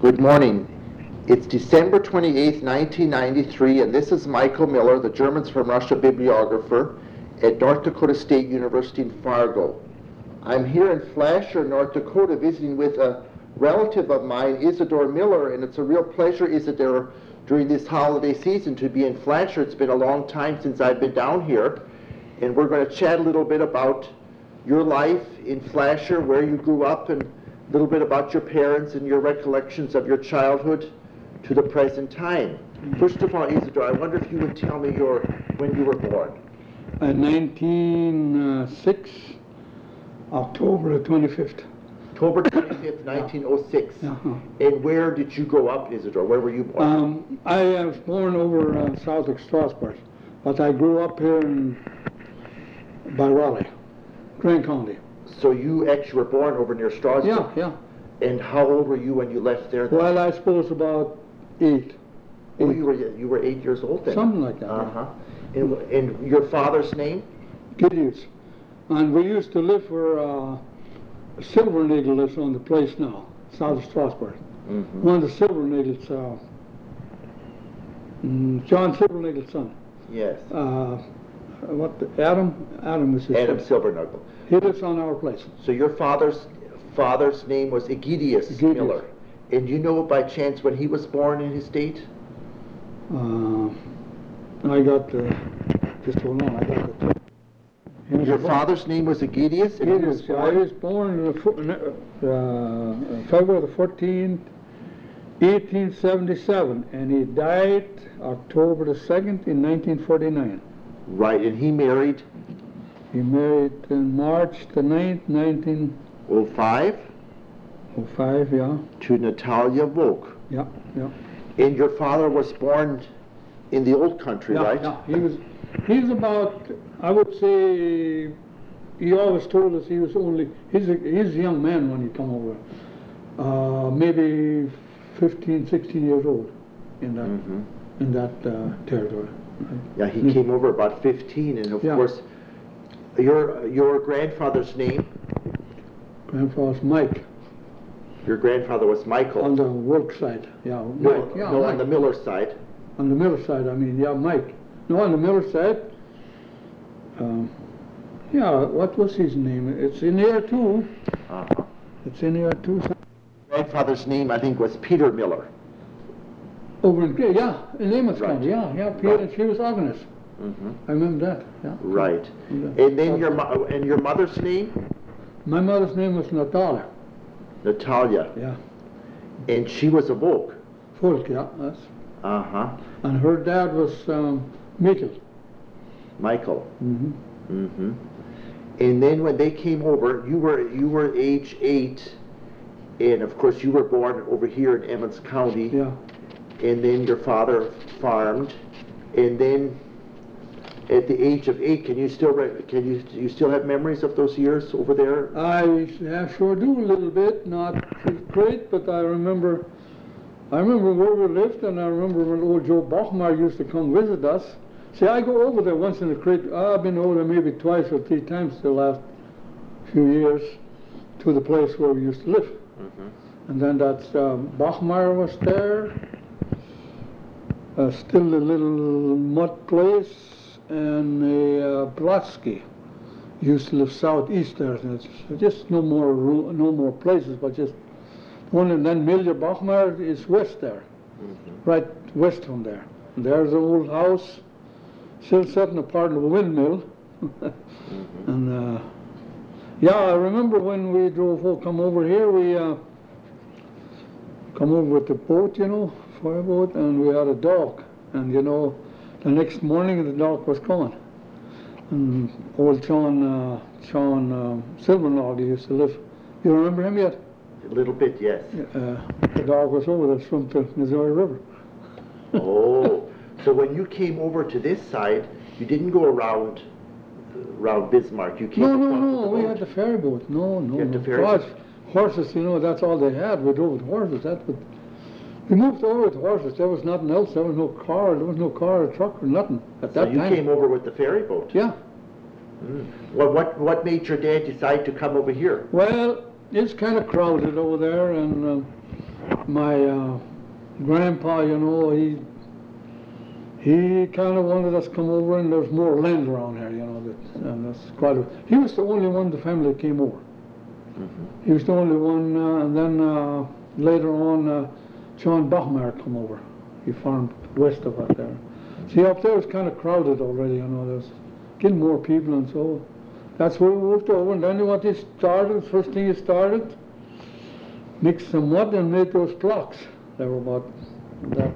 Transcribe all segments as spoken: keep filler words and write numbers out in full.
Good morning. It's December twenty-eighth, nineteen ninety-three, and this is Michael Miller, the Germans from Russia bibliographer at North Dakota State University in Fargo. I'm here in Flasher, North Dakota, visiting with a relative of mine, Isidore Miller, and it's a real pleasure, Isidore, during this holiday season to be in Flasher. It's been a long time since I've been down here, and we're going to chat a little bit about your life in Flasher, where you grew up, and a little bit about your parents and your recollections of your childhood to the present time. First of all, Isidore, I wonder if you would tell me your when you were born. Uh, nineteen oh six, October the twenty-fifth. October twenty-fifth, nineteen oh six. Uh-huh. And where did you grow up, Isidore? Where were you born? Um, I was born over uh, south of Strasbourg, but I grew up here in, by Raleigh, Grant County. So you actually were born over near Strasbourg? Yeah, yeah. And how old were you when you left there then? Well, I suppose about eight. Oh, eight. you were you were eight years old then? Something like that. Uh-huh. And, and your father's name? Gideons. And we used to live where uh, Silver Needle lives on the place now, south of Strasbourg. Mm-hmm. One of the Silver Needle's, uh, mm, John Silver Needle's son. Yes. Uh, what, the, Adam? Adam was his Adam son. Silverknuckle. He lives on our place. So your father's father's name was Egidius Egidius. Miller. And you know by chance when he was born in his state? Uh, I got, uh, just hold on, I got the... He was Your born- father's name was Egidius? And he was Gideons, yeah, he born? was born uh, fo- uh, February the fourteenth, eighteen seventy-seven, and he died October the second in nineteen forty-nine. Right, and he married He married in March the ninth, nineteen oh five oh five, yeah, to Natalia Volk. yeah, yeah. And your father was born in the old country, Yeah, right? yeah, he was, he's about, I would say, he always told us he was only, he's a, he's a young man when he come over. Uh, maybe fifteen, sixteen years old in that, Mhm. in that uh, territory. Yeah, he Mm. came over about fifteen, and of Yeah. course, your your grandfather's name, Grandfather's Mike, your grandfather was Michael. on the work side, yeah, no, Mike, yeah, no, Mike. on the Miller side. On the Miller side, I mean, yeah, Mike. No, on the Miller side, um, yeah, what was his name? It's in here too. Uh-huh. It's in here too. Grandfather's name, I think, was Peter Miller. Over in, yeah, in Amos Right. County, yeah, yeah, Peter, Right. she was organist. Mm-hmm. I remember that, yeah. Right. Yeah. And then your mo- and your mother's name, My mother's name was Natalia, Natalia, yeah. and she was a Volk. Folk, yeah, that's. Uh-huh. And her dad was um, Mikkel. Michael. Mm-hmm. Mm-hmm. And then when they came over, you were you were age eight, and of course you were born over here in Emmons County. Yeah. And then your father farmed, and then at the age of eight, can you still re- can you do you still have memories of those years over there? I yeah, sure do a little bit, not great, but I remember, I remember where we lived, and I remember when old Joe Bachmar used to come visit us. See, I go over there once in a crate. I've been over there maybe twice or three times the last few years to the place where we used to live. Mm-hmm. And then that's um, Bachmar was there, uh, still a little mud place, and a uh, Blatsky used to live southeast there. And it's just no more ru- no more places, but just one. And then Milja Bachmar is west there, Mm-hmm. right west from there. And there's the old house, still sitting apart of a windmill. Mm-hmm. And uh, yeah, I remember when we drove oh, come over here, we uh, come over with the boat, you know, fire boat, and we had a dog. And you know, the next morning the dog was coming. And old John, uh, John uh, Silvernaw, he used to live. You remember him yet? A little bit, yes. Uh, the dog was over there, swim to Missouri River. Oh, so when you came over to this side, you didn't go around around Bismarck. You came No, no, across no, with the we boat. had the ferry boat. No, no, You had no. the ferry Gosh, boat? horses, you know, that's all they had. We drove with horses. That's what. We moved over with horses. There was nothing else. There was no car. There was no car or truck or nothing at So that you time. came over with the ferry boat. Yeah. Mm. Well, what what made your dad decide to come over here? Well, it's kind of crowded over there, and uh, my uh, grandpa, you know, he he kind of wanted us to come over, and there's more land around here, you know. That, and that's quite a, he was the only one in the family that came over. Mm-hmm. He was the only one, uh, and then uh, later on, uh, John Bachmeyer come over. He farmed west of us there. See, up there was kind of crowded already, you know. There's getting more people, and so that's where we moved over. And then what they started, first thing they started, mixed some mud and made those blocks. They were about that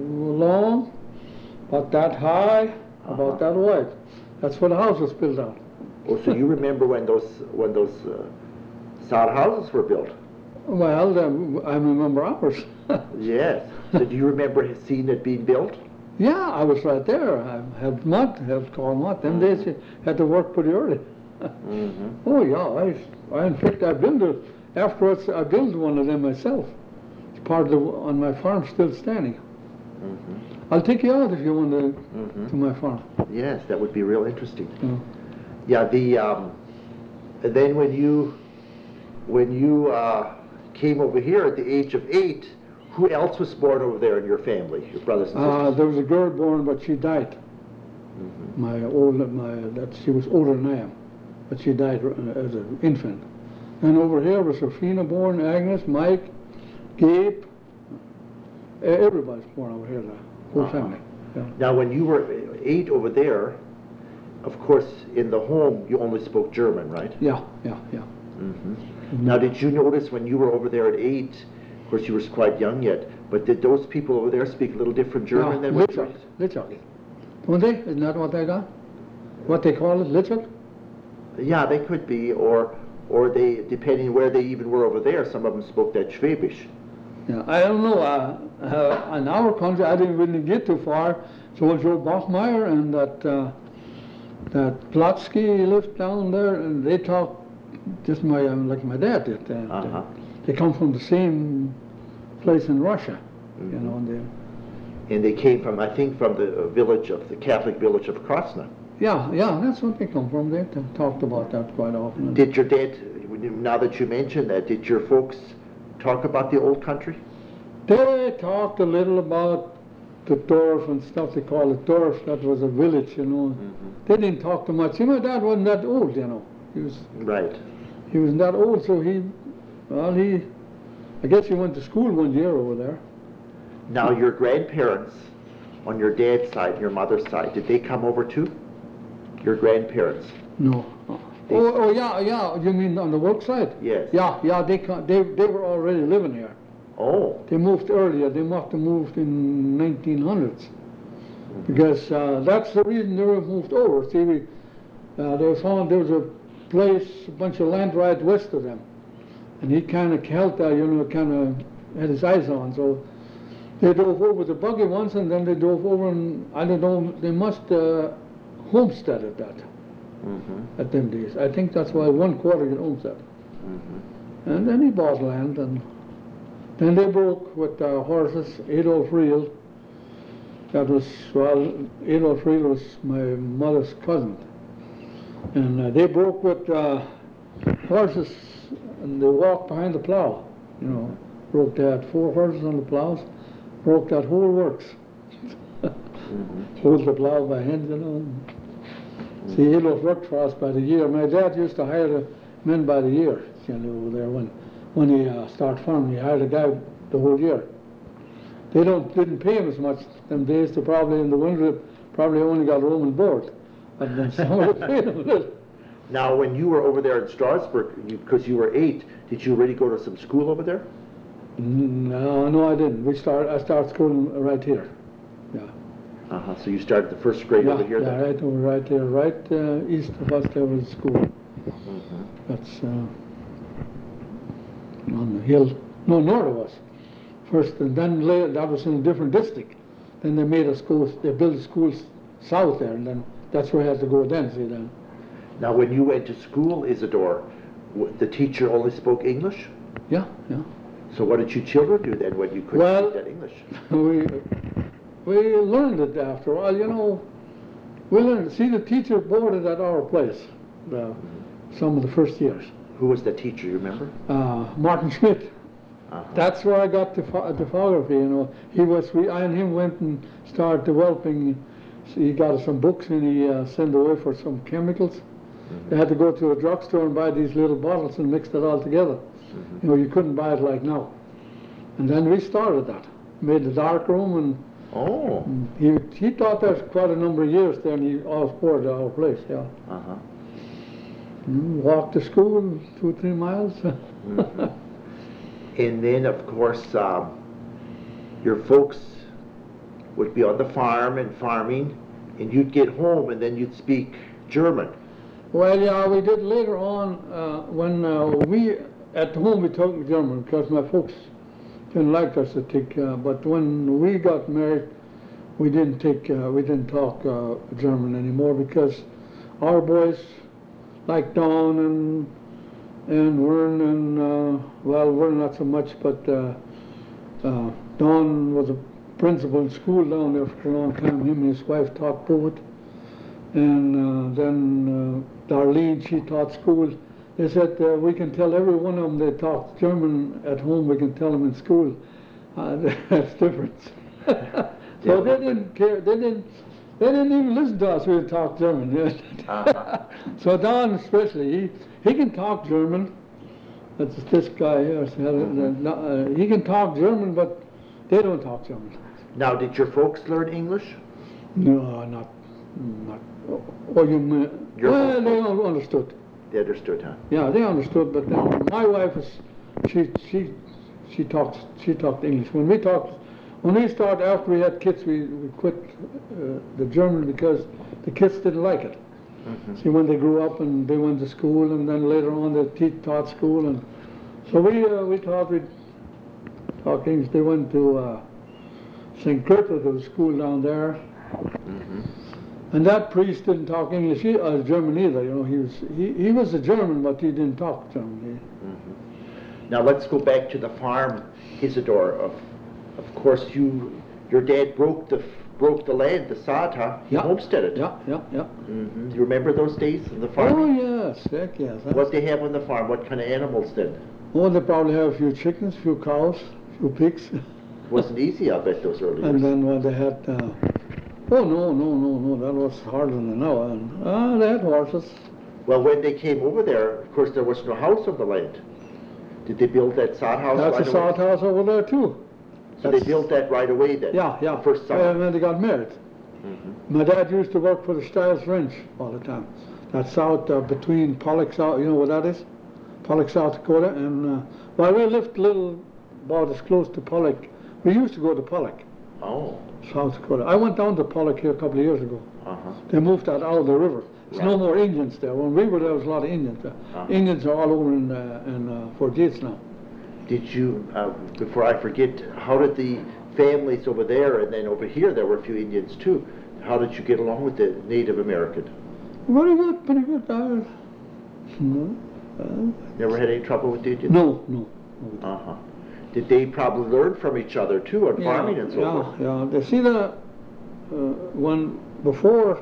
long, about that high, about Uh-huh. that wide. That's where the house was built on. Oh, so you remember when those when those uh, sod houses were built? Well, um, I remember ours. Yes. So do you remember seeing it being built? Yeah, I was right there. I helped mud, helped call mud. Them days you had to work pretty early. Mm-hmm. Oh yeah, I, I in fact I built it. Afterwards I built one of them myself. It's part of the, on my farm still standing. Mm-hmm. I'll take you out if you want to, Mm-hmm. to my farm. Yes, that would be real interesting. Yeah. Yeah, the um, and then when you when you uh, came over here at the age of eight, who else was born over there in your family, your brothers and Uh, sisters? there was a girl born, but she died. Mm-hmm. My older, my that she was older than I am, but she died uh, as an infant. And over here was Rafina born, Agnes, Mike, Gabe. Uh, everybody's born over here, the whole Uh-huh. family. Yeah. Now, when you were eight over there, of course, in the home you only spoke German, right? Yeah, yeah, yeah. Mm-hmm. Now, did you notice when you were over there at eight? Of course, you were quite young yet, but did those people over there speak a little different German Yeah, than what you? Lichok, Lichok. Don't they? Isn't that what they got? What they call it, Lichok? Yeah, they could be, or or they, depending where they even were over there, some of them spoke that Schwäbisch. Yeah, I don't know. Uh, uh, in our country, I didn't really get too far. So Joe Bachmeyer and that uh, that Plotsky lived down there, and they talked just my um, like my dad did. And, Uh-huh. uh, they come from the same place in Russia, Mhm. you know. And they, And they came from, I think, from the uh, village of the Catholic village of Krasna. yeah, yeah, that's what they come from. They t- talked about that quite often. Did your dad, now that you mentioned that, did your folks talk about the old country? They talked a little about the Dorf and stuff. They call it Dorf. That was a village, you know. Mm-hmm. They didn't talk too much. See, my dad wasn't that old, you know. He was Right. he wasn't that old, so he, well, he, I guess he went to school one year over there. Now, your grandparents, on your dad's side and your mother's side, did they come over too? Your grandparents? No. They- Oh, oh, yeah, yeah. You mean on the work side? Yes. Yeah, yeah. They co- they they were already living here. Oh. They moved earlier. They must have moved in nineteen hundreds, because uh, that's the reason they were moved over. See, we, uh, they found there was a place, a bunch of land right west of them, and he kind of held that, you know, kind of had his eyes on. So they drove over the buggy once, and then they drove over, and I don't know. They must uh, homesteaded that Mm-hmm. at them days. I think that's why one quarter get homestead. Mm-hmm. And then he bought land, and then they broke with uh, horses. Adolf Reel, that was, well, Adolf Reel was my mother's cousin. And uh, they broke with uh, horses, and they walked behind the plow, you know. Broke that, four horses on the plows, broke that whole works. Mm-hmm. Hold the plow by hand, you know. See, Adolf worked for us by the year. My dad used to hire the men by the year, you know, over there. When when he uh, started farming, he hired a guy the whole year. They don't didn't pay him as much them days. They probably in the winter probably only got room and board, and then summer they paid him a little. Now, when you were over there in Strasbourg, because you, you were eight, did you already go to some school over there? No, no, I didn't. We start. I started school right here. Yeah. Uh-huh. So you started the first grade yeah, over here yeah, then? right over, right there, right uh, east of us. There was a school. Mm-hmm. That's uh, on the hill. No, north of us. First, and then later, that was in a different district. Then they made us go. They built the schools south there, and then that's where I had to go then. See then. Now, when you went to school, Isidore, w- the teacher only spoke English? Yeah, yeah. So what did you children do then when you couldn't Well- speak that English? we we learned it after a while. You know, we learned. See, the teacher boarded at our place. Uh, some of the first years. Who was the teacher, you remember? Uh, Martin Schmidt. Uh-huh. That's where I got the pho- typography, you know. He was, we, I and him went and started developing, so he got us some books and he uh, sent away for some chemicals. Mm-hmm. They had to go to a drugstore and buy these little bottles and mix it all together. Mm-hmm. You know, you couldn't buy it like now. And then we started that, made the dark room, and Oh. and he, he taught us quite a number of years there, and he always poured at our place, yeah. Uh-huh. Mm, walked to school two, three miles. Mm-hmm. And then, of course, um, your folks would be on the farm and farming, and you'd get home and then you'd speak German. Well, yeah, we did later on, uh, when uh, we, at home we talked German, because my folks didn't like us to take, uh, but when we got married, we didn't take, uh, we didn't talk uh, German anymore, because our boys, like Don and and Vern and, uh, well, Vern not so much, but uh, uh, Don was a principal in school down there for a long time. Him and his wife taught poet. And uh, then uh, Darlene, she taught school. They said, uh, we can tell every one of them they talk German at home, we can tell them in school. Uh, that's different. So they didn't care, they didn't, they didn't even listen to us when we talked German. Uh-huh. So Don especially, he, he can talk German. That's this guy here. Mm-hmm. Uh, he can talk German, but they don't talk German. Now, did your folks learn English? No, not, not. Oh, you mean, Your well, folks- they all understood. They understood, huh? Yeah, they understood, but then my wife is, she, she, she talks, she talked English. When we talked, when we started, after we had kids, we, we quit uh, the German because the kids didn't like it. Mm-hmm. See, when they grew up and they went to school, and then later on they te- taught school, and so we, uh, we taught, we taught English. They went to uh, Saint Gertrude, there was a school down there. Mm-hmm. And that priest didn't talk English, he, uh, German either, you know, he was, he, he was a German, but he didn't talk German. Mm-hmm. Now let's go back to the farm, Isidore. Of, of course, you, your dad broke the broke the land, the sod, huh? He Yeah. homesteaded. Yeah, yeah, yeah. Mm-hmm. You remember those days on the Oh, farm? yes, heck yes. What they have on the farm? What kind of animals then? Oh, they probably have a few chickens, a few cows, a few pigs. Wasn't easy, I bet, those early And years. then when they had, uh, oh, no, no, no, no, that was harder than now. And, uh, they had horses. Well, when they came over there, of course, there was no house on the land. Did they build that sod house That's right a away? sod house over there too. So they That's- built that right away then? Yeah, yeah. The first summer? And then they got married. Mm-hmm. My dad used to work for the Stiles Ranch all the time. That's out uh, between Pollock, South, you know where that is? Pollock, South Dakota. And, uh, well, we lived a little, about as close to Pollock. We used to go to Pollock, Oh, South Dakota. I went down to Pollock here a couple of years ago. uh-huh. They moved that out of the river. There's no Right. more Indians there. When we were there, there was a lot of Indians there. Uh-huh. Indians are all over in, uh, in uh, Fort Yates now. Did you, uh, before I forget, how did the families over there, and then over here there were a few Indians too, how did you get along with the Native American? Very good, pretty good. Uh, no, uh, Never had any trouble with the Indians? no, no. no. Uh-huh. Did they probably learn from each other too on farming and so yeah, forth? Yeah, They see the, uh, when, before,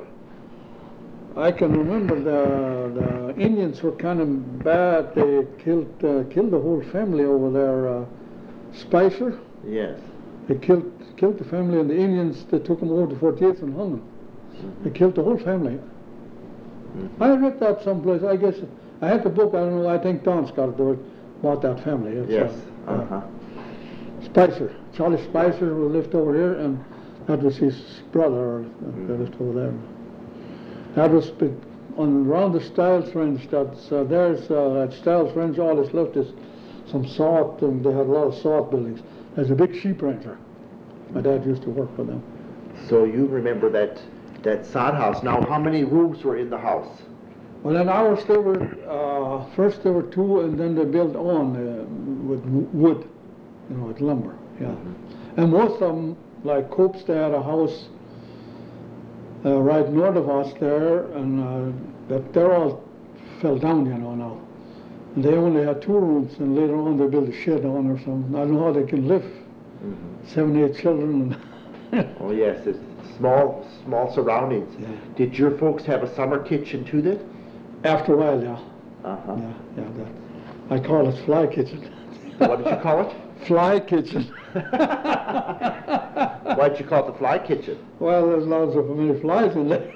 I can remember the, the Indians were kind of bad. They killed, uh, killed the whole family over there, uh, Spicer. Yes. They killed, killed the family, and the Indians, they took them over to Fort Yates and hung them. Mm-hmm. They killed the whole family. Mhm. I read that someplace, I guess, I had the book, I don't know, I think Don's got it, there, about that family. It's, Yes. uh, uh, Uh-huh. Spicer, Charlie Spicer, who lived over here, and that was his brother, uh, they Mhm. lived over there. That was be- on around the Stiles Ranch. That's uh, there's uh, at Stiles Ranch. All that's left is some salt, and they had a lot of salt buildings. There's a big sheep rancher. My dad used to work for them. So you remember that, that sod house. Now, how many rooms were in the house? Well, in ours there were uh, first there were two, and then they built on uh, with w- wood, you know, with lumber. Yeah, Mm-hmm. and most of them, like Copes, they had a house uh, right north of us there, and uh, that they're all fell down, you know, now. And they only had two rooms, and later on they built a shed on or something. I don't know how they can live, Mm-hmm. seven, eight children. And Oh yes, it's small, small surroundings. Yeah. Did your folks have a summer kitchen too then? After a while, yeah, Uh-huh. yeah, yeah. That, I call it fly kitchen. What did you call it? fly kitchen. Why'd you call it the fly kitchen? Well, there's lots of many flies in there.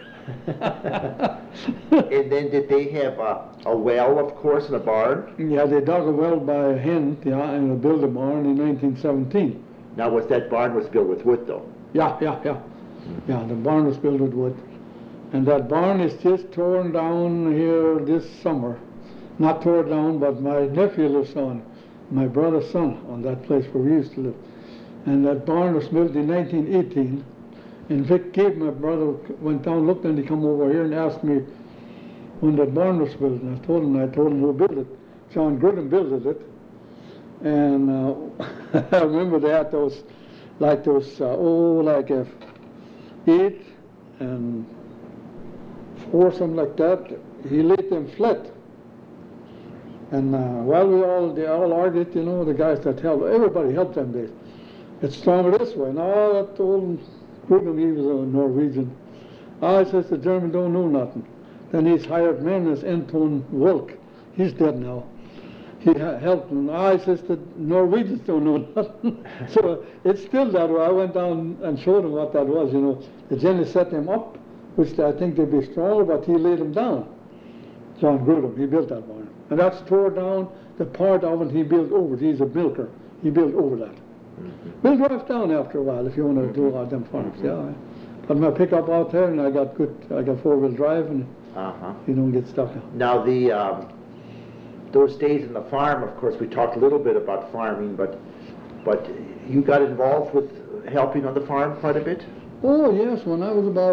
And then did they have a, a well, of course, and a barn? Yeah, they dug a well by a hen, yeah, and they built a barn in nineteen seventeen. Now, was that barn was built with wood, though? Yeah, yeah, yeah. Yeah, the barn was built with wood. And that barn is just torn down here this summer. Not torn down, but my nephew lives on, my brother's son, on that place where we used to live. And that barn was built in nineteen eighteen. And Vic Gabe, my brother, went down, looked, and he come over here and asked me when that barn was built. And I told him, I told him who built it. John Grudem built it. And uh, I remember they had those, like those, uh, oh, like a eight and four, something like that. He laid them flat. And uh, while we all, they all argued, you know, the guys that helped, everybody helped them days. It's stronger this way. Now that old Grudem, he was a Norwegian. I says the German don't know nothing. Then he's hired men as Anton Wilk. He's dead now. He ha helped him. I says the Norwegians don't know nothing. So it's still that way. I went down and showed him what that was, you know. The general set them up, which I think they'd be stronger, but he laid them down. John Grudem, he built that barn. And that's tore down the part of it he built over it. He's a milker. He built over that. Mm-hmm. We'll drive down after a while if you want to mm-hmm. do all them farms. Mm-hmm. Yeah. Put my pickup out there, and I got good. I got four wheel drive, and uh-huh. you don't get stuck. Now the um, those days in the farm, of course, we talked a little bit about farming, but but you got involved with helping on the farm quite a bit. Oh yes, when I was about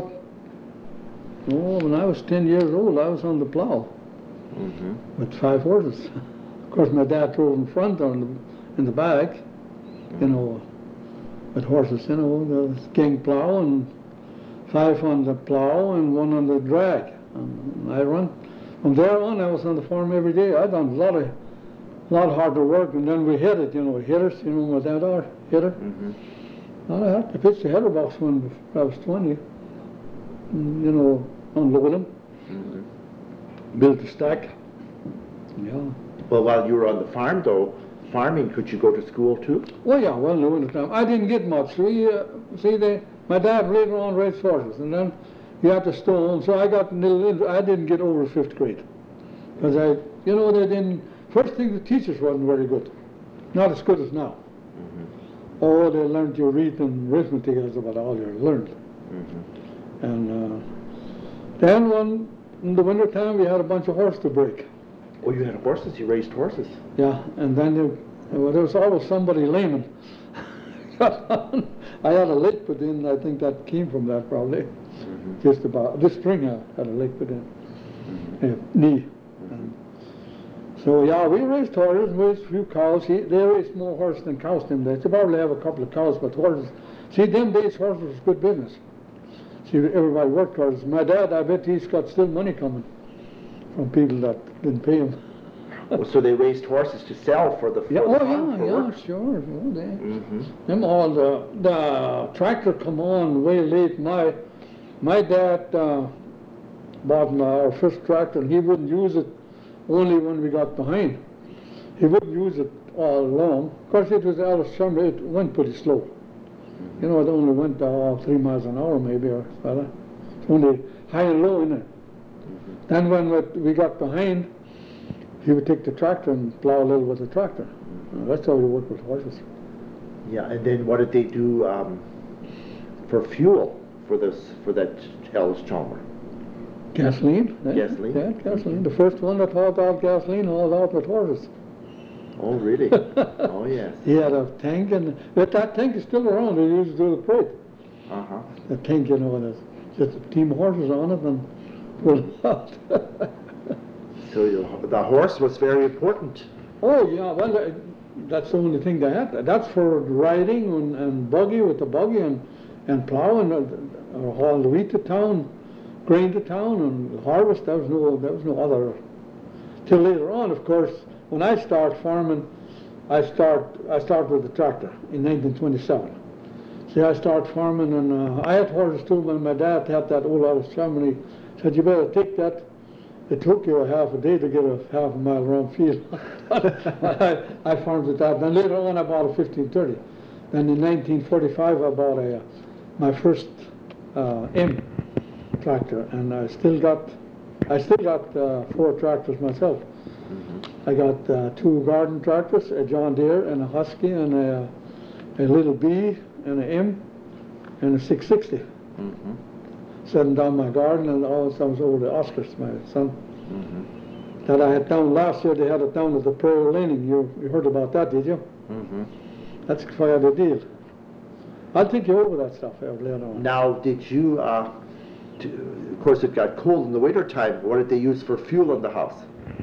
oh when I was ten years old, I was on the plow mm-hmm. with five horses. Of course, my dad drove in front on the in the back. You know, with horses, you know, the king plow and five on the plow and one on the drag. And I run. From there on, I was on the farm every day. I done a lot of, lot of harder work, and then we hit it, you know, hitters, you know what that are, hitter. Mm-hmm. I had to pitch the header box when I was twenty, and, you know, unload them, mm-hmm. build the stack. Yeah. Well, while you were on the farm, though, farming, could you go to school too? Well, yeah, well, in the winter time. I didn't get much. We, uh, see, they, my dad later on raised horses, and then he had to stay home, so I got a little, I didn't get over fifth grade. Because I, you know, they didn't, first thing, the teachers wasn't very good. Not as good as now. Mm-hmm. Oh, they learned you read and arithmetic is about all you learned. Mm-hmm. And uh, then one, in the winter time, we had a bunch of horses to break. Oh, you had horses? You raised horses? Yeah, and then there, well, there was always somebody layman. I had a lake put in, I think that came from that probably. Mm-hmm. Just about, this spring I had a lake put in, mm-hmm. a knee. Mm-hmm. And so yeah, we raised horses, we raised a few cows. He, they raised more horses than cows them days. They probably have a couple of cows, but horses, see, them days horses was good business. See, everybody worked horses. My dad, I bet he's got still money coming from people that didn't pay him. Oh, so they raised horses to sell for the for yeah, the oh farm, yeah, yeah, work. sure. Oh, they, mm-hmm. them all the the tractor come on way late. My my dad uh, bought my, our first tractor, and he wouldn't use it only when we got behind. He wouldn't use it all along. Of course, it was out of summer. It went pretty slow. Mm-hmm. You know, it only went uh, three miles an hour maybe, or so. It's only high and low in it. Mm-hmm. Then when we got behind, he would take the tractor and plow a little with the tractor. Mm-hmm. That's how we worked with horses. Yeah, and then what did they do um, for fuel for this for that Helles Chalmer? Gasoline. Yeah, gasoline? Yeah, gasoline. The first one that hauled out gasoline hauled out with horses. Oh, really? Oh, yes. He had a tank, and but that tank is still around. They used to do the freight. Uh-huh. The tank, you know, there's just a team of horses on it and pull it out. So you, the horse was very important. Oh, yeah, well, uh, that's the only thing they had. That's for riding and, and buggy with the buggy and, and plowing, uh, or haul the wheat to town, grain to town, and harvest. There was no, there was no other. Till later on, of course, when I start farming, I start, I start with the tractor in nineteen twenty-seven. See, I start farming, and uh, I had horses too when my dad had that old Helles Chalmer. He said, you better take that it took you a half a day to get a half a mile round field. I, I farmed it out. Then later on I bought a fifteen thirty. Then in nineteen forty-five I bought a, my first uh, M tractor, and I still got, I still got uh, four tractors myself. Mm-hmm. I got uh, two garden tractors, a John Deere and a Husky and a, a little B and an M and a six sixty. Mm-hmm. Setting down my garden, and all I was over the Oscars, my son. Mm-hmm. That I had down last year. They had it down at the Prairie Laning. You, you heard about that, did you? Mm-hmm. That's quite a deal. I'll take you over that stuff later on. Now, did you, uh, to, of course it got cold in the winter time, what did they use for fuel in the house?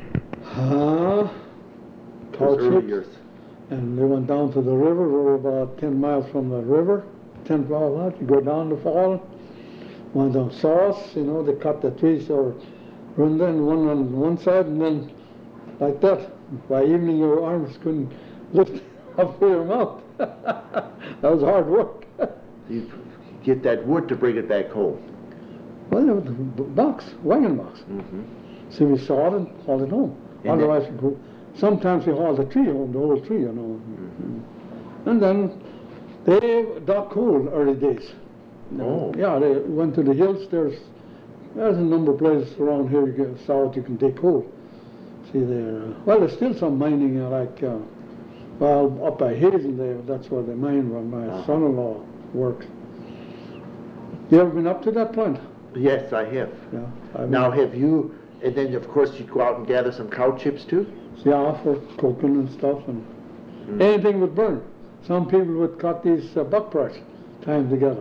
Uh, Those early years. And they went down to the river. We were about ten miles from the river. ten miles out, you go down the fall. One down sauce, you know, they cut the trees or run down one on one side, and then like that. By evening your arms couldn't lift up to your mouth. That was hard work. You get that wood to bring it back home. Well, it was a box, wagon box. Mm-hmm. So we sawed and hauled it home. And otherwise, we go, sometimes we hauled the tree home, the whole tree, you know. Mm-hmm. And then they got cold early days. Oh. Yeah, they went to the hills. There's there's a number of places around here you get south you can take coal. See there. Uh, well, there's still some mining uh, like uh, well up by Hazel there. That's where the mine where my uh-huh. son-in-law works. You ever been up to that point? Yes, I have. Yeah. I now, have you? And then of course you go out and gather some cow chips too. Yeah, for cooking and stuff, and mm. anything would burn. Some people would cut these uh, buckbrush, tie them together.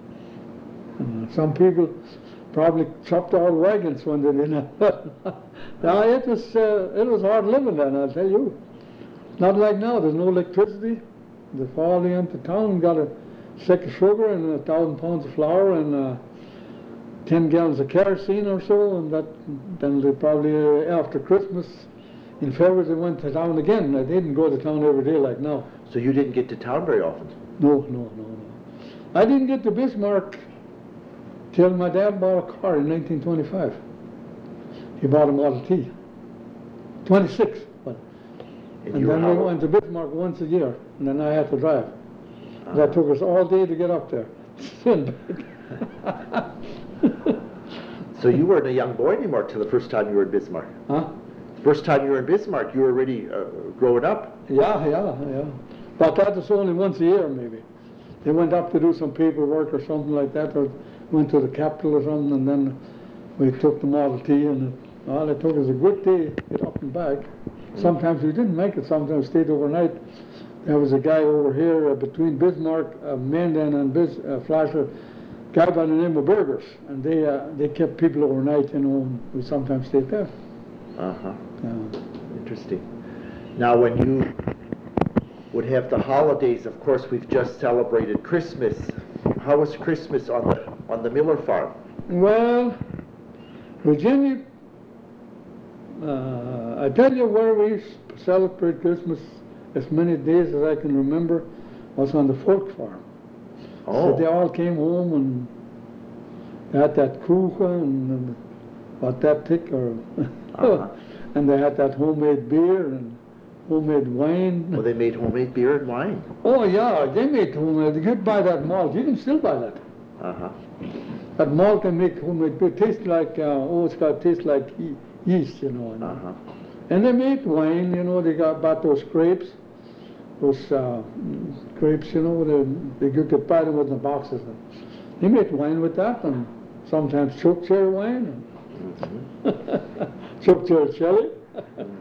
Uh, some people probably chopped all wagons when they didn't have now it was uh, it was hard living then, I'll tell you. Not like now. There's no electricity. They fall into town and got a sack of sugar and a thousand pounds of flour and uh, ten gallons of kerosene or so, and that then they probably uh, after Christmas in February they went to town again. They didn't go to town every day like now. So you didn't get to town very often? No, no, no, no. I didn't get to Bismarck till my dad bought a car in nineteen twenty-five. He bought a Model T. twenty-six. But, and, and then we went to Bismarck once a year, and then I had to drive. Uh-huh. That took us all day to get up there. So you weren't a young boy anymore till the first time you were in Bismarck? Huh? First time you were in Bismarck, you were already uh, growing up? Yeah, yeah, yeah. But that was only once a year, maybe. They went up to do some paperwork or something like that, or went to the capital or something, and then we took the Model T, and it, all it took us a good day to get up and back. Sometimes we didn't make it, sometimes we stayed overnight. There was a guy over here uh, between Bismarck, uh, Mandan and Bis, uh, Flasher, guy by the name of Burgers, and they uh, they kept people overnight, you know, and we sometimes stayed there. Uh-huh. Yeah. Interesting. Now when you would have the holidays, of course we've just celebrated Christmas. How was Christmas on the on the Miller farm? Well, Virginia, uh, I tell you where we celebrate Christmas as many days as I can remember was on the Folk farm. Oh. So they all came home and they had that kuchen and what that tick or uh-huh. and they had that homemade beer and homemade wine. Well, they made homemade beer and wine. Oh yeah, they made homemade. You could buy that malt. You can still buy that. Uh-huh. That malt can make homemade beer. Tastes like uh, oh, it's got taste like ye- yeast, you know. And, uh-huh. and they made wine. You know, they got bought those grapes, those uh, grapes. You know, they they could buy them in the boxes. They made wine with that, and sometimes choke cherry wine, and mm-hmm. choke cherry jelly. Mm-hmm.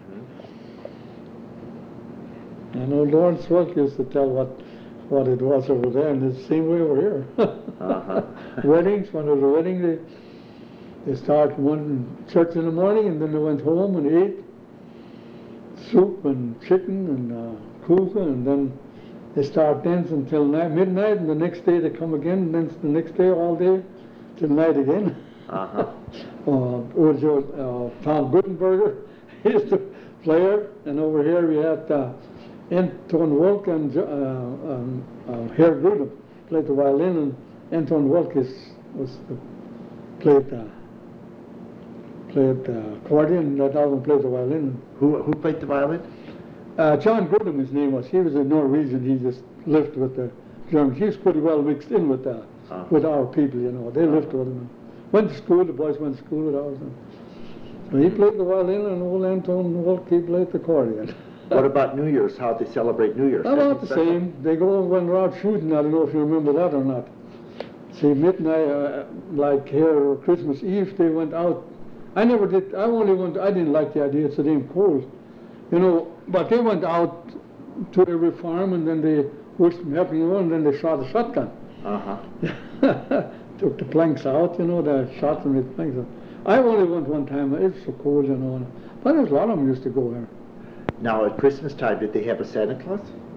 I know Lawrence Welk used to tell what what it was over there, and it's the same way over here. uh-huh. Weddings, when there was a wedding, they, they start one church in the morning, and then they went home and ate soup and chicken and uh, kuchen, and then they start dancing until night, midnight, and the next day they come again, and then the next day all day till night again. Uh-huh. uh, old Joe, uh, Tom Gutenberger used to play it, and over here we had uh, Anton Wolk and uh, um, uh, Herr Grudem played the violin, and Anton Wolk is, was the, played uh, played uh, accordion, that other one played the violin. Who, who played the violin? Uh, John Goodham, his name was. He was a Norwegian. He just lived with the Germans. He was pretty well mixed in with uh, Uh-huh. with our people, you know. They lived with him. Went to school. The boys went to school with ours. And so he played the violin, and old Anton Wolke played the accordion. What about New Year's? How they celebrate New Year's? About the same. They go and went out shooting. I don't know if you remember that or not. See, midnight, uh, like here, Christmas Eve, they went out. I never did. I only went. I didn't like the idea. It's so damn cold, you know. But they went out to every farm, and then they wished them happy New Year, and then they shot a shotgun. Uh-huh. Took the planks out, you know, the shots and the planks out. I only went one time. It was so cold, you know. But there's a lot of them used to go there. Now, at Christmas time, did they have a Santa Claus?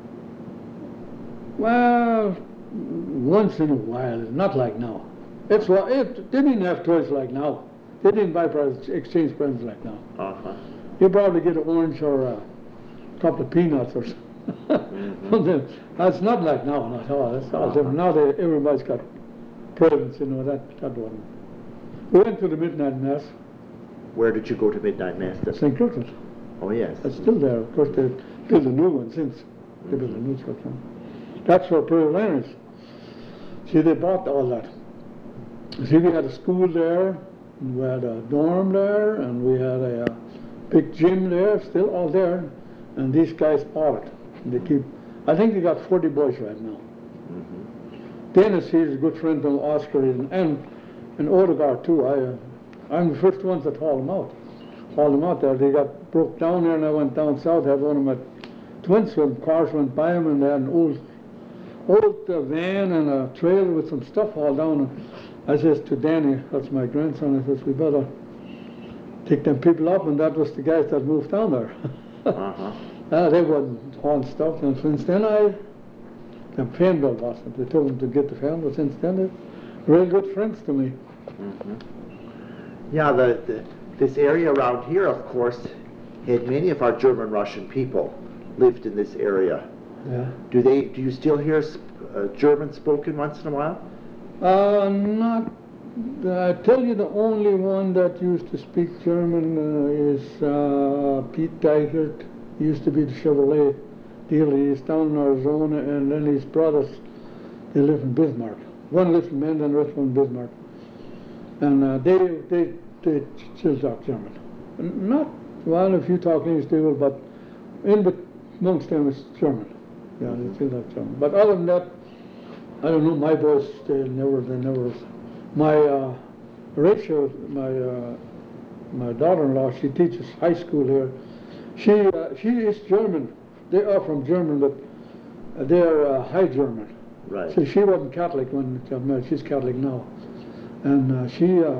Well, once in a while, not like now. It's what it. They didn't have toys like now. They didn't buy presents, exchange presents like now. Uh-huh. You probably get an orange or a couple of peanuts or something. Mm-hmm. That's not like now, not all. That's all Uh-huh. different. Now they, everybody's got presents, you know. That that wasn't. We went to the midnight mass, Where did you go to midnight mass? then? Saint Crispin. Oh, yes. That's still there. Of course, they built a new one since. They built a new church. Huh? That's where Prairie Lane is. See, they bought all that. See, we had a school there, and we had a dorm there, and we had a, uh big gym there, still all there, and these guys bought it. And they keep, I think they got forty boys right now. Mm-hmm. Dennis, he's a good friend of Oscar, and, and, and Odegaard too. I, uh, I'm the first ones that hauled them out. Hauled them out there. They got broke down there, and I went down south, had one of my twins, when cars went by them, and they had an old, old uh, van and a trailer with some stuff hauled down. And I says to Danny, that's my grandson, I says, we better take them people up, and that was the guys that moved down there. Uh-huh. uh, they wasn't hauling stuff, and since then I, the fan bill was it. They told them to get the fan bill. Since then they're real good friends to me. Mm-hmm. Yeah, the, the, this area around here, of course, had many of our German-Russian people lived in this area. Yeah. Do they? Do you still hear sp- uh, German spoken once in a while? Uh, not, I tell you, the only one that used to speak German uh, is uh, Pete Deichert. He used to be the Chevrolet dealer. He's down in Arizona, and then his brothers, they live in Bismarck. One lives in Menden, the rest in Bismarck. And uh, they, they, they still talk German. Not, well, if you talk English, they will, but in bet- amongst them it's German. Yeah, they still talk German. But other than that, I don't know, my boys, they never, they never, my, uh, Rachel, my, uh, my daughter-in-law, she teaches high school here. She, uh, she is German. They are from German, but they're uh, High German. Right. So she wasn't Catholic when she got married. She's Catholic now. And uh, she, uh,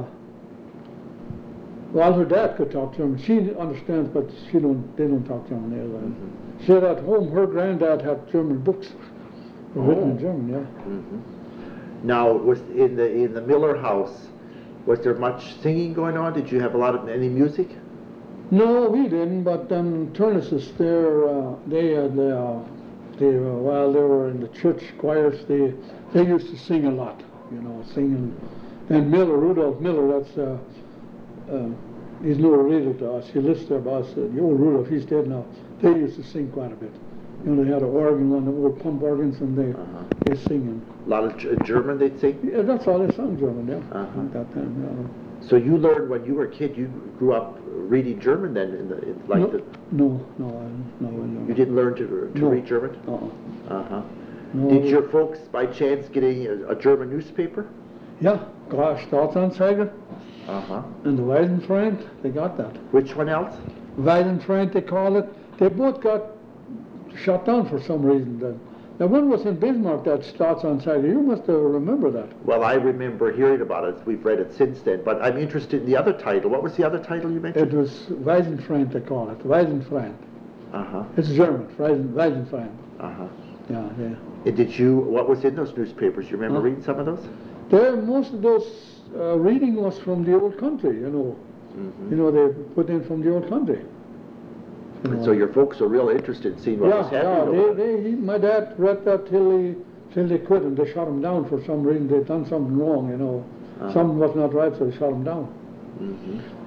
well, her dad could talk German. She understands, but she don't, they don't talk German either. Mm-hmm. She said at home, her granddad had German books written in German, yeah. Mm-hmm. Now, was in the in the Miller house, was there much singing going on? Did you have a lot of any music? No, we didn't. But um, Turnises, there, uh, they had, uh, they, uh, while they were in the church choirs, they they used to sing a lot, you know, singing. And Miller, Rudolph Miller, that's uh, uh, he's no related to us. He lives there by us. Uh, the old Rudolph, he's dead now. They used to sing quite a bit. You know, they had an organ, one of the old pump organs, and they Uh-huh. they singing. A lot of G- German they'd sing? Yeah, that's all they sung German, yeah. Uh-huh. At that time, yeah. So you learned when you were a kid, you grew up reading German then, in the, in, like no, the, no, no, I, no, no. you didn't learn to, to No. read German? Uh-uh. Uh-huh. No. Did your folks, by chance, get a, a German newspaper? Yeah, gosh, Staatsanzeiger Uh-huh. and the Weisenfreund, they got that. Which one else? Weisenfreund, they call it. They both got shut down for some reason. The, the one was in Bismarck, that Staatsanzeiger. You must uh, remember that. Well, I remember hearing about it. We've read it since then. But I'm interested in the other title. What was the other title you mentioned? It was Weisenfreund, they call it. Weisenfreund. Uh-huh. It's German, Weisen, Weisenfreund. Uh-huh. Yeah, yeah. And did you, what was in those newspapers? You remember Huh? reading some of those? There, most of those uh, reading was from the old country, you know. Mm-hmm. You know, they put in from the old country. You And know. so your folks are real interested in seeing what yeah, was happening yeah, over they, there. they, he, my dad read that till he, till they quit, and they shot him down for some reason. They'd done something wrong, you know. Uh-huh. Something was not right, so they shot him down. Mm-hmm.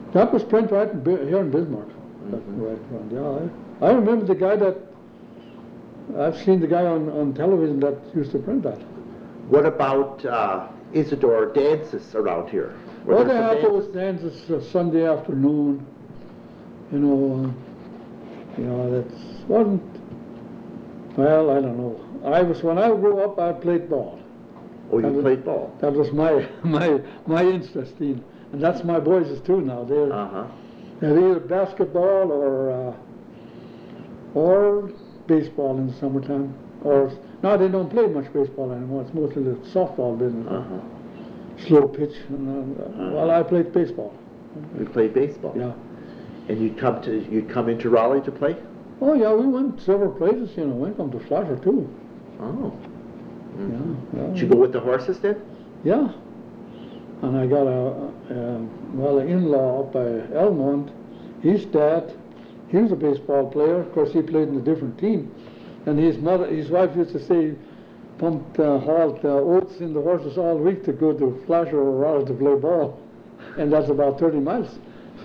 That was print right in, Bi- here in Bismarck. That Mhm. right in front. Yeah, I, I remember the guy that, I've seen the guy on, on television that used to print that. What about uh, Isidore dances around here? Were Well, there they some had those dances? dances uh, Sunday afternoon, you know, uh, you know, that wasn't, well, I don't know. I was, when I grew up, I played ball. Oh, That you was- played ball? That was my, my, my interest in, and that's my boys is too now. They're, Uh-huh. they're either basketball or, uh, or baseball in the summertime, or, no, they don't play much baseball anymore. It's mostly the softball business. Uh-huh. Slow pitch, and, uh, well, I played baseball. You played baseball? Yeah. And you'd come to, you'd come into Raleigh to play? Oh, yeah, we went several places, you know, we come to Flasher too. Oh. Mhm. Yeah, yeah. Did you go with the horses then? Yeah. And I got a, a well, an in-law up by Elmont. His dad, he was a baseball player. Of course, he played in a different team. And his mother, his wife used to say, pumped uh, halt uh, oats in the horses all week to go to Flasher or Raleigh to play ball. And that's about thirty miles.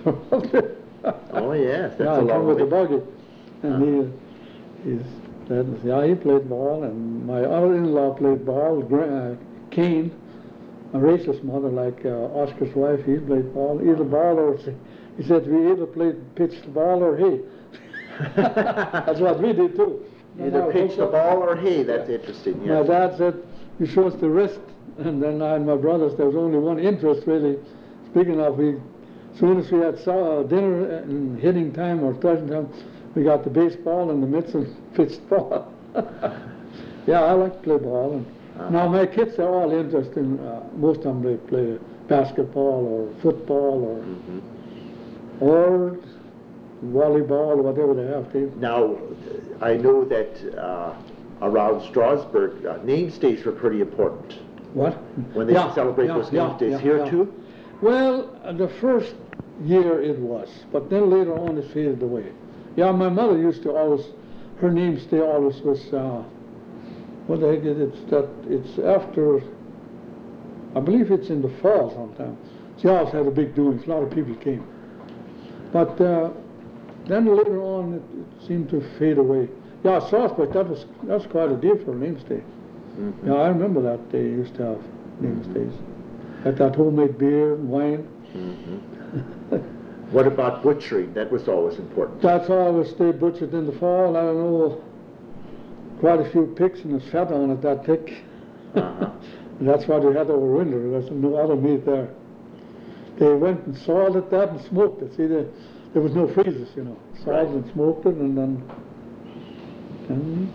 Oh, yes, that's yeah, a I come long with way. the buggy. And he, his dad, was- yeah, he played ball. And my other in-law played ball, Gra- uh, Kane. A racist mother like uh, Oscar's wife, he played ball, either ball or, he said we either played pitched ball or hay. That's what we did too. Either Now, pitch the also, ball or hay, that's interesting, My yes. dad said, you show us the wrist, and then I and my brothers, there was only one interest really. Speaking of, we, as soon as we had saw, dinner and hitting time or threshing time, we got the baseball and the mitts and pitched ball. Yeah, I like to play ball. And Uh-huh. now my kids are all interested in, uh, most of them they play basketball or football or Mhm. or volleyball or whatever they have to. Now, I know that uh, around Strasbourg, uh, names days were pretty important. What? When they Yeah, celebrate yeah, those yeah, names days yeah, here yeah. too? Well, uh, the first year it was, but then later on it faded away. Yeah, my mother used to always, her name's day always was, uh, what the heck is it? It's that, it's after, I believe it's in the fall sometime. She always had a big doings, a lot of people came. But uh, then later on it, it seemed to fade away. Yeah, Strasbourg, that was, that's quite a deal for a name's day. Mhm. Yeah, I remember that they used to have name's days. Had that homemade beer and wine. Mhm. What about butchering? That was always important. That's always they butchered in the fall. I don't know, quite a few pigs and it's fat on it that thick. Uh-huh. And that's why they had over winter. There's no other meat there. They went and salted that and smoked it. See, they, there was no freezers, you know. Salted Right. and smoked it, and then. And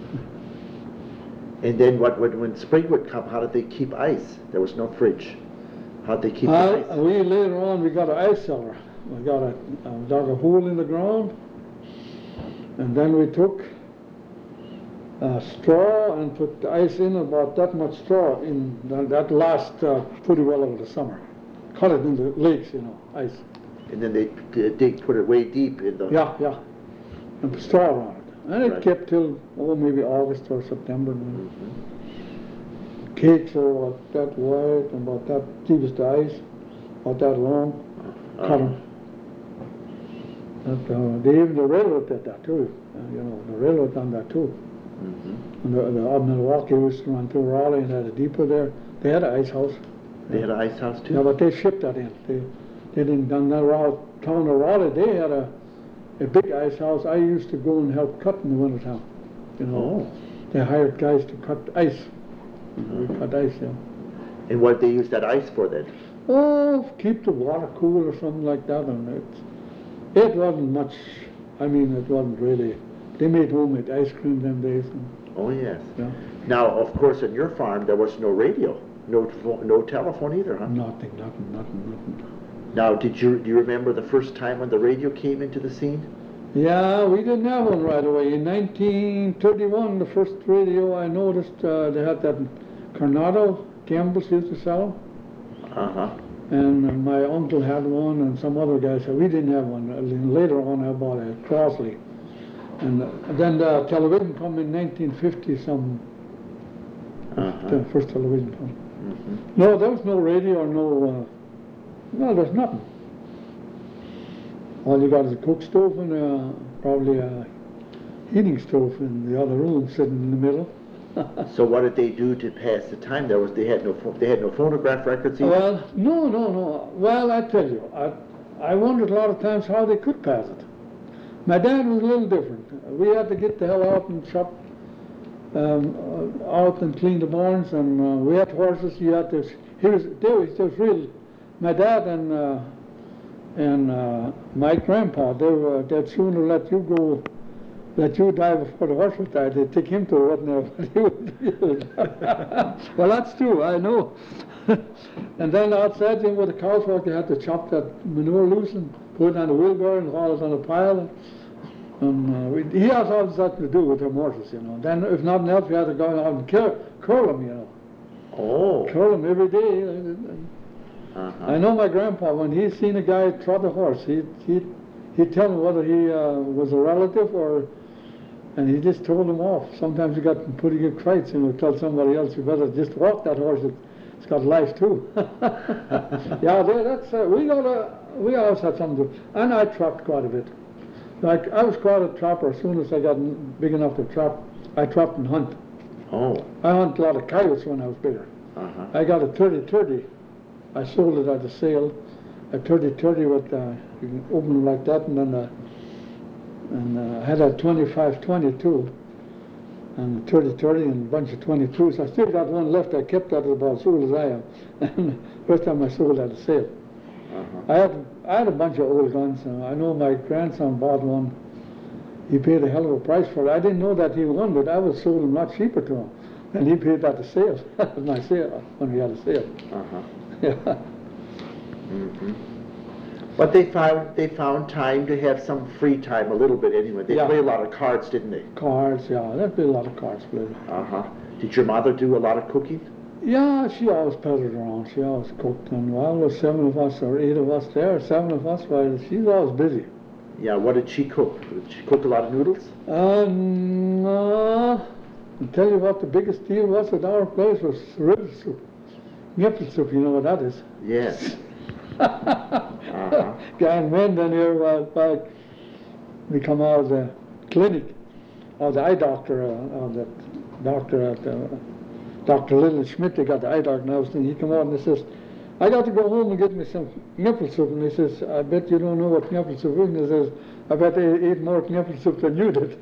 And then what, when, when spring would come, how did they keep ice? There was no fridge. How'd they keep the uh, ice? we later on we got an ice cellar. We got a uh, dug a hole in the ground, and then we took uh, straw and put the ice in, about that much straw in that, that last uh, pretty well over the summer. Cut it in the lakes, you know, ice. And then they d- dig, put it way deep in the... Yeah, yeah. And put straw around it. And it Right. kept till, oh, maybe August or September. And Mhm. cakes are about that wide and about that deep as the ice, about that long. Cut Uh, 'em. That, uh, they even the railroad did that too. Uh, you know, the railroad done that too. mhm. And the, the up Milwaukee used to run through Raleigh and had a depot there. They had an ice house. They had an ice house too? Yeah, but they shipped that in. They, they didn't done that around town of Raleigh. They had a, a big ice house. I used to go and help cut in the wintertime. You know, Oh. they hired guys to cut ice. We Mhm. cut ice, yeah. And what did they use that ice for then? Oh, keep the water cool or something like that. And it, it wasn't much. I mean, it wasn't really. They made homemade ice cream them days. And, Oh, yes. yeah, Now, of course, on your farm, there was no radio, no pho- no telephone either, huh? nothing, nothing, nothing, nothing. Now, did you, do you remember the first time when the radio came into the scene? Yeah, we didn't have one right away. In nineteen thirty-one, the first radio I noticed, uh, they had that Coronado. Campbell's used to sell 'em. Uh-huh. And uh, my uncle had one, and some other guys said we didn't have one. And then later on, I bought a Crossley. And uh, then the television come in nineteen fifty some. Uh-huh. The first television come. Mhm. No, there was no radio or no. Uh, no, there's nothing. All you got is a cook stove and uh, probably a heating stove in the other room sitting in the middle. So what did they do to pass the time? There was they had no pho- they had no phonograph records either? Well, no, no, no. Well, I tell you, I I wondered a lot of times how they could pass it. My dad was a little different. We had to get the hell out and chop um, uh, out and clean the barns, and uh, we had horses. You had to. He was they was just real. My dad and uh, and uh, my grandpa, they were they'd sooner let you go. Let you die before the horse would die. They'd take him to it, wasn't it? Well, that's true, I know. And then outside, you know, with the cows walk, you had to chop that manure loose and put it on a wheelbarrow and haul it on a pile. And uh, we, he has all that to do with them horses, you know. Then, if nothing else, we had to go out and kill, curl them, you know. Oh. Curl them every day. Uh-huh. I know my grandpa, when he seen a guy trot a horse, he'd, he'd, he'd tell me whether he uh, was a relative or. And he just told him off. Sometimes he got pretty good fights, and would tell somebody else, you better just walk that horse. It's got life too. Yeah, they, that's uh, we got a, we always had something to do. And I trapped quite a bit. Like I was quite a trapper. As soon as I got big enough to trap, I trapped and hunt. Oh. I hunt a lot of coyotes when I was bigger. Uh-huh. I got a thirty thirty. I sold it at a sale. A thirty thirty with uh, you can open it like that, and then. Uh, And uh, I had a twenty-five twenty-two and a thirty thirty and a bunch of twenty-twos. I still got one left. I kept that about as old as I am. And first time I sold at a sale. Uh-huh. I had I had a bunch of old guns. And I know my grandson bought one. He paid a hell of a price for it. I didn't know that he won, but I was sold him lot cheaper to him. And he paid that at the sale. That was my sale when we had a sale. Uh-huh. Yeah. Mm-hmm. But they found they found time to have some free time, a little bit anyway. They Yeah. played a lot of cards, didn't they? Cards, yeah. There'd be a lot of cards played. Uh-huh. Did your mother do a lot of cooking? Yeah, she always pelted around. She always cooked. And while there was seven of us or eight of us there, seven of us, well, she's always busy. Yeah, what did she cook? Did she cook a lot of noodles? Um, uh, I'll tell you what the biggest deal was at our place was rib soup. Nipple soup, you know what that is? Yes. Uh-huh. Guy and men down here, while back, we come out of the clinic, or the eye doctor, uh, or the doctor at uh, Doctor Little Schmidt, they got the eye doctor now, and he come out and he says, I got to go home and get me some nipple soup. And he says, I bet you don't know what nipple soup is. And he says, I bet they ate more nipple soup than you did.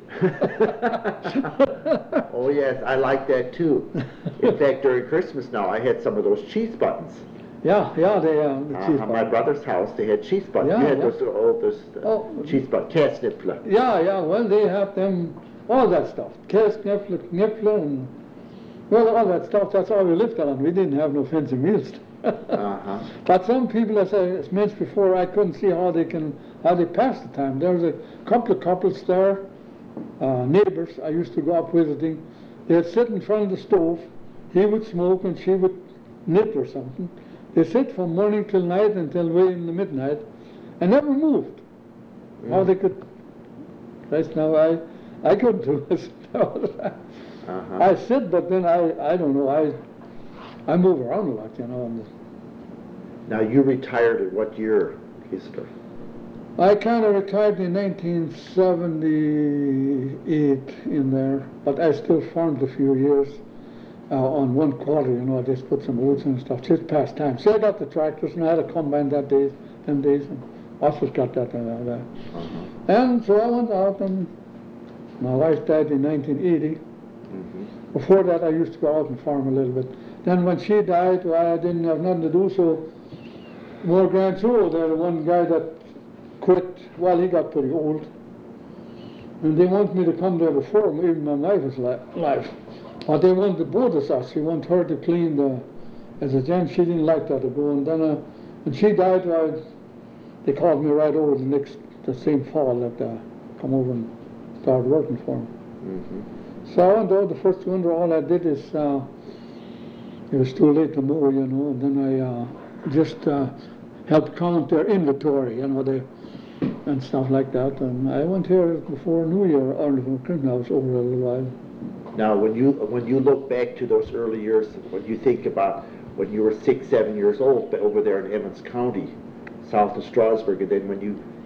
Oh yes, I like that too. In fact, during Christmas now, I had some of those cheese buttons. Yeah, yeah, they, uh, the cheese Uh, my bun. brother's house, they had cheese buttons. Yeah, you had yeah. those, oh, those uh, Oh. cheese buttons, Käsnippler. Yeah, yeah, well, they have them, all that stuff. Käsknäffler, knäffler, and, well, all that stuff, that's all we lived on. We didn't have no fancy meals. Uh-huh. But some people, as I mentioned before, I couldn't see how they can, how they pass the time. There was a couple of couples there, uh, neighbors, I used to go up visiting. They'd sit in front of the stove. He would smoke and she would knit or something. They sit from morning till night until way in the midnight and never moved. Mm. How they could, right now I, I couldn't do it. Uh-huh. I sit, but then I, I don't know, I, I move around a lot, you know. And Now you retired in what year, History? I kind of retired in nineteen seventy-eight in there, but I still farmed a few years uh, on one quarter, you know. I just put some oats and stuff, just past time. So I got the tractors, and I had a combine that day, them days, and Oscar's got that and all that. Uh-huh. And so I went out, and my wife died in nineteen eighty. Mm-hmm. Before that, I used to go out and farm a little bit. Then when she died, well, I didn't have nothing to do, so more grandchildren there, the one guy that quit, well, he got pretty old. And they wanted me to come there before him, even my wife was alive. But they wanted both of us. He wanted her to clean the, as a gent, she didn't like that to go. And then, uh, when she died, I, they called me right over the next, the same fall that uh, come over and started working for them. Mm-hmm. So I went out the first winter, all I did is, uh, it was too late to mow, you know, and then I uh, just uh, helped count their inventory, you know, they, and stuff like that. And I went here before New Year, or before Christmas, I was over a little while. Now, when you when you look back to those early years, when you think about when you were six, seven years old over there in Emmons County, south of Strasburg, and then when you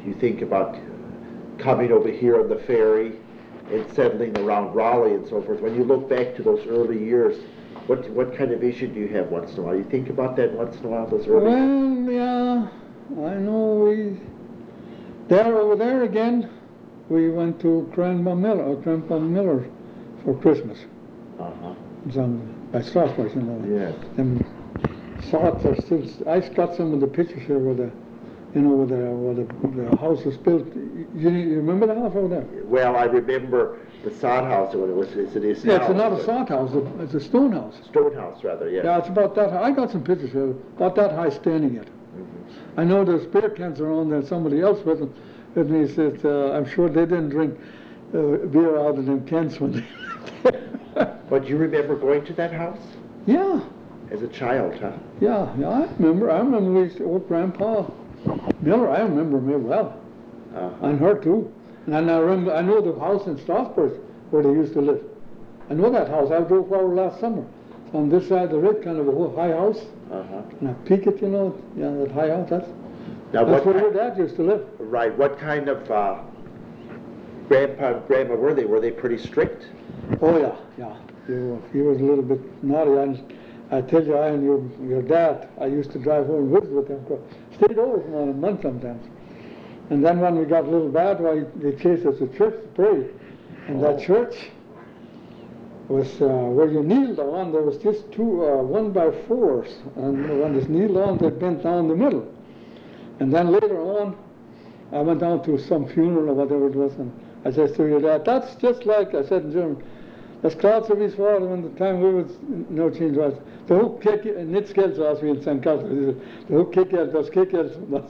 you think about coming over here on the ferry and settling around Raleigh and so forth. When you look back to those early years, what what kind of vision do you have once in a while? You think about that once in a while, those early years? Well, yeah, I know we, there over there again, we went to Grandma Miller, or Grandpa Miller for Christmas. Uh-huh. Some, by Strasbourg, you know. Yes. Them thoughts are still, I got some of the pictures here where the, you know, where the, where the, the house was built. You, you remember the house over there? Well, I remember the sod house when it was, as it is now. Yeah, it's not a sod house, it's a stone house. Stone house, rather, yes. Yeah, it's about that high. I got some pictures here, about that high standing it. Mm-hmm. I know there's beer cans around there, somebody else with them, with me said, uh, I'm sure they didn't drink uh, beer out of them cans when they But you remember going to that house? Yeah. As a child, huh? Yeah, yeah, I remember. I remember we used to, old Grandpa Miller, I remember me well. Uh-huh. And her too. And I remember, I know the house in Strasbourg where they used to live. I know that house. I drove over last summer. On this side of the road, kind of a whole high house. Uh-huh. And I peek it, you know, yeah, that high house. That's, now that's what where your ki- dad used to live. Right. What kind of uh, grandpa and grandma were they? Were they pretty strict? Oh yeah, yeah. He was, he was a little bit naughty. And I tell you, I and your, your dad, I used to drive home and visit with them. Stayed over for a month sometimes. And then when we got a little bad, why they chased us to church to pray. And Oh. that church was uh, where you kneeled on. There was just two uh, one by fours, and when they kneeled on, they bent down the middle. And then later on, I went down to some funeral or whatever it was, and I said to your dad, "That's just like," I said in German, "das Kreuz of his father when the time we was no change was. The whole kick nicht Geld aus wie in Saint Carlos. The whole kick das kick was."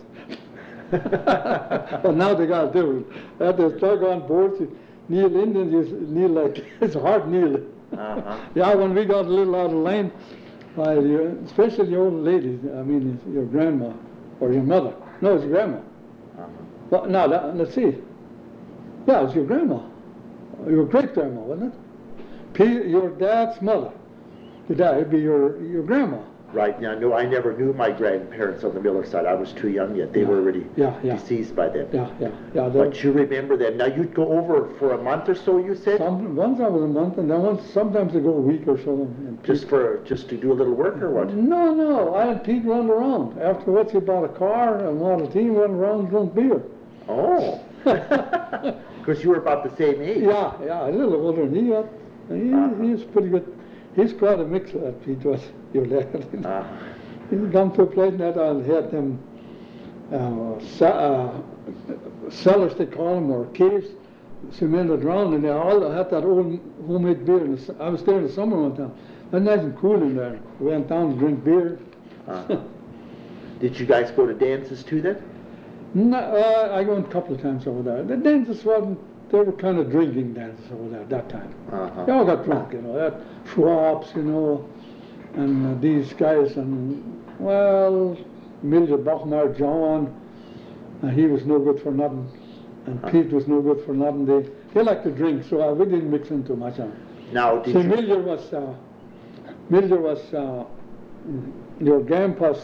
But now they got different. At the doggone boards, you kneel in and you kneel like it's hard kneel. Uh-huh. Yeah, when we got a little out of line, why, you, especially the old ladies, I mean your grandma or your mother. No, it's your grandma. Uh-huh. Well, now that, let's see. Yeah, it's your grandma, your great grandma, wasn't it? P, your dad's mother. Your dad would be your your grandma. Right. Now, no, I never knew my grandparents on the Miller side. I was too young yet. They Yeah. were already Yeah, yeah. deceased by then. Yeah, yeah, yeah. But you remember them. Now, you'd go over for a month or so, you said? Some, once I was a month, and then once sometimes they go a week or so. And Just for, just to do a little work or what? No, no. I and Pete run around. Afterwards, he bought a car, a Model T, and went around and drunk beer. Oh. Because you were about the same age. Yeah, yeah, a little older than he. Uh, he Uh-huh. he's pretty good. He's quite a mixer, that Pete was. Your dad. Uh, He's come to a place that I had them uh, ce- uh, cellars, they call them, or caves, cemented around, and they all had that old homemade beer. In the, su- I was there in the summer one time. It was nice and cool in there. We went down to drink beer. uh. Did you guys go to dances too then? No, uh, I went a couple of times over there. The dances wasn't, they were kind of drinking dances over there at that time. Uh-huh. They all got drunk, you know, that Schwab's, you know, and uh, these guys, and, well, Milde Bachmeier, John, uh, he was no good for nothing, and Uh-huh. Pete was no good for nothing. They, they liked to drink, so uh, we didn't mix in too much on it. Now, did See, you... Milde was, uh, Milde was uh, your grandpa's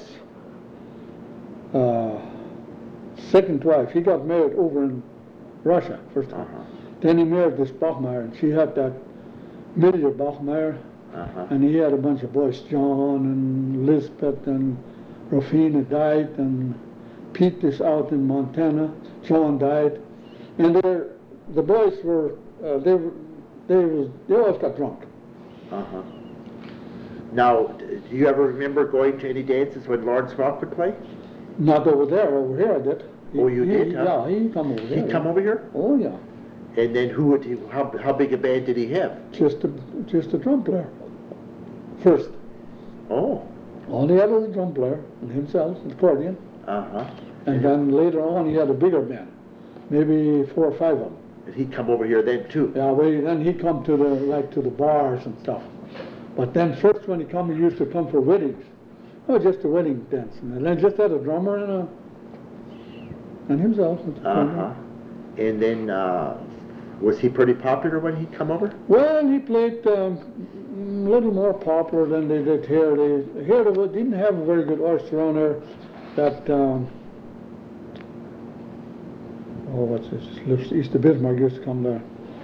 uh, second wife. He got married over in Russia first time. Uh-huh. Then he married this Bachmeier, and she had that Milde Bachmeier, Uh-huh. and he had a bunch of boys, John and Lisbeth and Rufina died, and Pete is out in Montana. John died, and they're- the boys were uh, they were they was they always got drunk. Uh-huh. Now, d- do you ever remember going to any dances when Lawrence Rock would play? Not over there, over here I did. He- Oh, you he- did, huh? Yeah, he come over there. He'd come over here? Oh yeah, And then who would he, how, how big a band did he have? just a just a drum player. First, Oh, all he had was a drum player and himself, an accordion, uh-huh. and then later on he had a bigger band, maybe four or five of them. And he'd come over here then too? Yeah, well, then he come to the like to the bars and stuff. But then first when he come, he used to come for weddings. Oh, just a wedding dance, and then just had a drummer and a and himself. Uh-huh. And then, uh, was he pretty popular when he'd come over? Well, he played um, a little more popular than they did here. They here they didn't have a very good orchestra around there. That um, oh, what's this? Lives east of Bismarck, used to come there.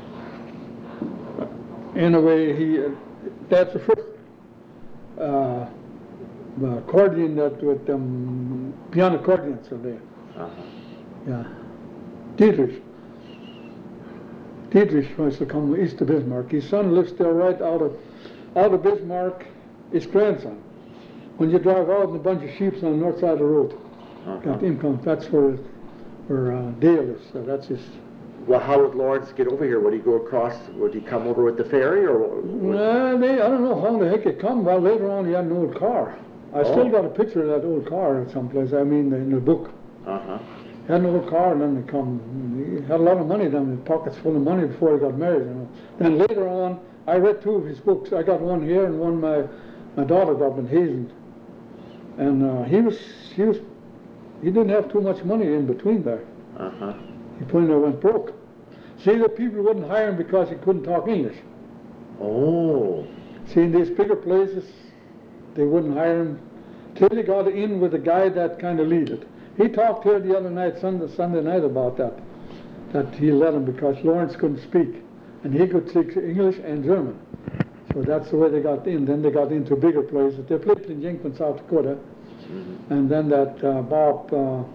Anyway, he, uh, that's the first uh, accordion that with um, piano accordions are there. Uh-huh. Yeah. Dietrich. Dietrich wants to come east of Bismarck. His son lives there right out of out of Bismarck, his grandson. When you drive out in a bunch of sheep on the north side of the road, Uh-huh. got him come. That's where where uh, Dale is. So that's his. Well, how would Lawrence get over here? Would he go across? Would he come over with the ferry, or? Would... Nah, they, I don't know how the heck it come. Well, later on he had an old car. I Oh. still got a picture of that old car someplace. I mean, in the book. Uh-huh. He had an old car, and then they come. He had a lot of money down in his pockets full of money before he got married. You know. Then later on, I read two of his books. I got one here and one my my daughter got in Hazen. And uh, he was he was he didn't have too much money in between there. Uh-huh. He finally went broke. See, the people wouldn't hire him because he couldn't talk English. Oh. See, in these bigger places, they wouldn't hire him till he got in with a guy that kind of lead it. He talked here the other night, Sunday, Sunday night, about that, that he let him because Lawrence couldn't speak, and he could speak English and German. So that's the way they got in. Then they got into bigger places. They played in Yankton, South Dakota, mm-hmm. and then that uh, Bob uh,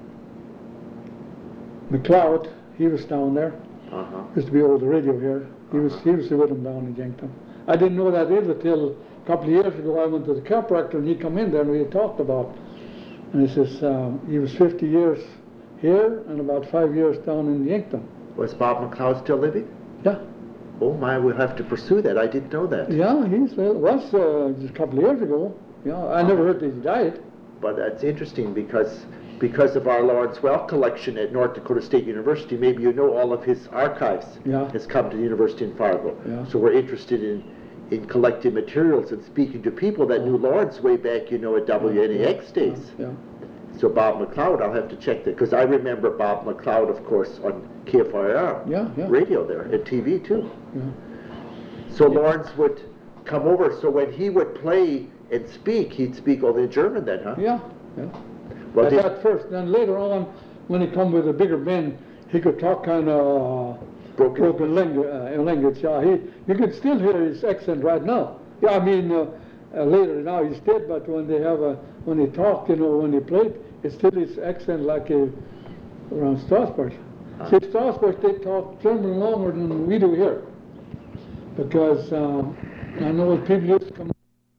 McLeod, he was down there. Uh-huh. Used to be over the radio here. He uh-huh. was he was with him down in Yankton. I didn't know that either till a couple of years ago. I went to the chiropractor and he come in there and we talked about. And he says uh, he was fifty years here and about five years down in Yankton. Was Bob McLeod still living? Yeah. Oh my, we'll have to pursue that. I didn't know that. Yeah, he was uh, just a couple of years ago. Yeah, I never heard that he died. But that's interesting because because of our Lawrence Welk collection at North Dakota State University, maybe you know all of his archives yeah. has come to the University in Fargo. Yeah. So we're interested in, in collecting materials and speaking to people that knew Lawrence way back, you know, at W N A X days. Yeah. yeah. So Bob McLeod, I'll have to check that, because I remember Bob McLeod, of course, on K F I R yeah, yeah. radio there, and T V too. Yeah. So yeah. Lawrence would come over, so when he would play and speak, he'd speak only German then, huh? Yeah, yeah. Well, At that first, then later on, when he come with a bigger band, he could talk kind of uh, broken, broken language. Uh, language. Yeah, he you can still hear his accent right now. Yeah, I mean uh, uh, later now he's dead, but when they have a when he talked, you know, when he played, it's still his accent like a, around Strasbourg. Uh-huh. See, Strasbourg they talk German longer than we do here, because um, I know people used to come.